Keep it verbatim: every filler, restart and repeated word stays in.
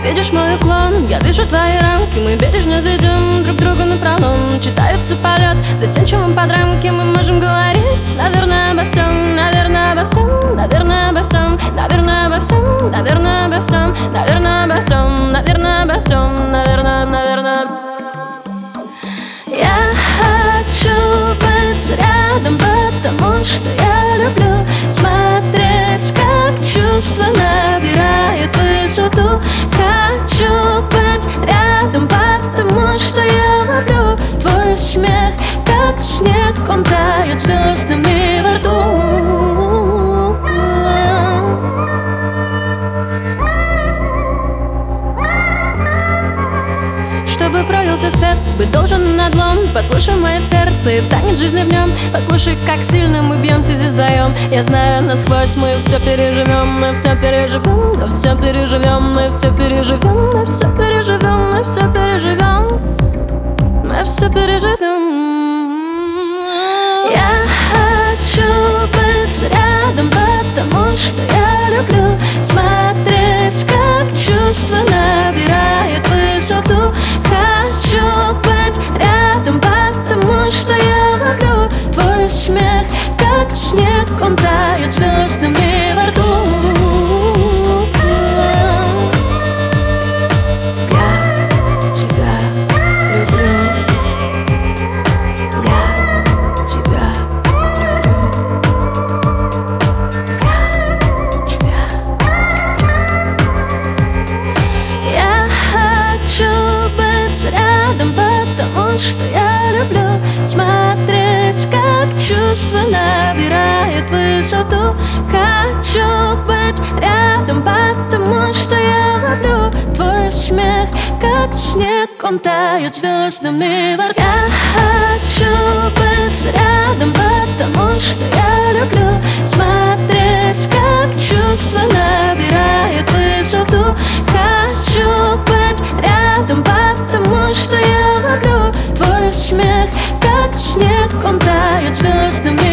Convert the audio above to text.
видишь мой уклон, я вижу твои рамки. Мы бережно ведем друг друга напролом. Читается полет, застенчивым под рамки. Мы можем говорить, наверное, обо всем. Наверное, обо всем, наверное, обо всем. Наверное, обо всем, наверное, обо всем. Наверное, обо всем, наверное, обо всем. Наверное, наверное. Я хочу быть рядом, потому что я люблю смотреть, как чувство набирает высоту. Хочу быть рядом, потому что я ловлю твой смех, как снег, он тает звездами во рту. Чтобы пролился свет, быть должен надлом. Послушай мое сердце и танец жизни в нем. Послушай, как сильно мы бьемся здесь вдвоем. Я знаю насквозь, мы все переживем. Мы все переживем, мы все переживем. Мы все переживем, мы все переживем. Мы все переживем, мы все переживем. Я хочу быть рядом, потому что я люблю смотреть, как чувство набирает высоту. Хочу быть рядом, потому что я ловлю твой смех, как снег, он тает звездами во рту. Я тебя люблю. Я тебя люблю. Я тебя люблю. Я хочу быть рядом, потому что я люблю смотреть, как чувство набирает высоту. Хочу быть рядом, потому что я ловлю твой смех, как снег, он тает звездами во рту. Я хочу быть рядом, потому что я люблю смотреть, как чувство набирает высоту. Хочу быть рядом, потому что я ловлю твой смех, как снег, он тает звездами.